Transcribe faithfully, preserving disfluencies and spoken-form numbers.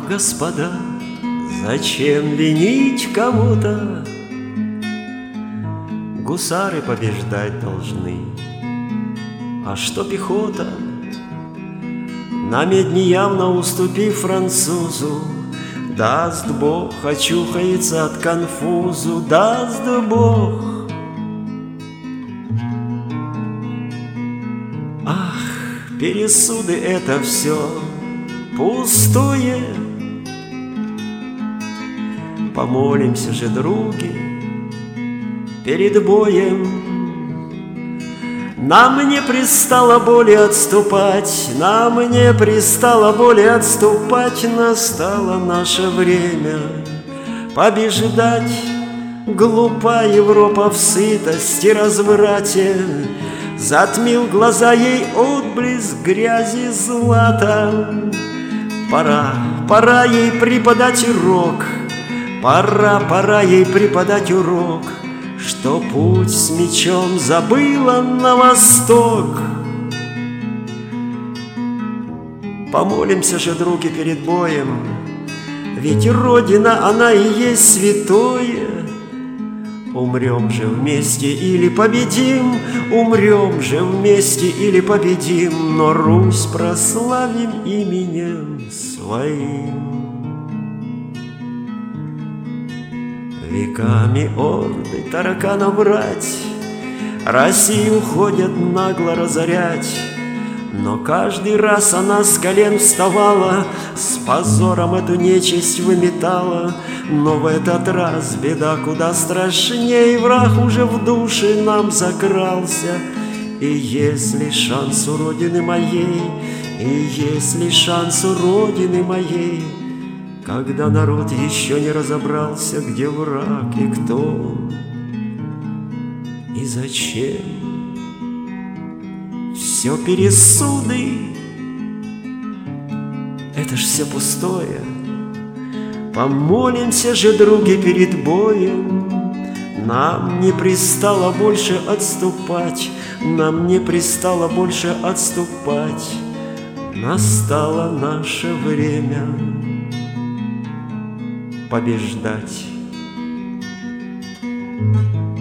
господа, зачем винить кого-то? Гусары побеждать должны, а что пехота? На медне явно уступив французу, даст Бог, очухается от конфузу, даст Бог. Ах, пересуды — это все пустое. Помолимся же, други, перед боем. Нам не пристало более отступать, нам не пристало более отступать, настало наше время побеждать. Глупа Европа в сытости разврате, затмил глаза ей отблеск грязи злата. Пора, пора ей преподать урок, пора, пора ей преподать урок, что путь с мечом забыла на восток. Помолимся же, други, перед боем, ведь Родина, она и есть святое. Умрем же вместе или победим, умрем же вместе или победим, но Русь прославим именем своим. Веками орды тараканов рать Россию ходят нагло разорять, но каждый раз она с колен вставала, с позором эту нечисть выметала. Но в этот раз беда куда страшней, враг уже в душе нам закрался. И если шанс у Родины моей, и если шанс у Родины моей, когда народ еще не разобрался, где враг и кто он, и зачем, все пересуды, это ж все пустое. Помолимся же, други, перед боем. Нам не пристало больше отступать, нам не пристало больше отступать. Настало наше время побеждать.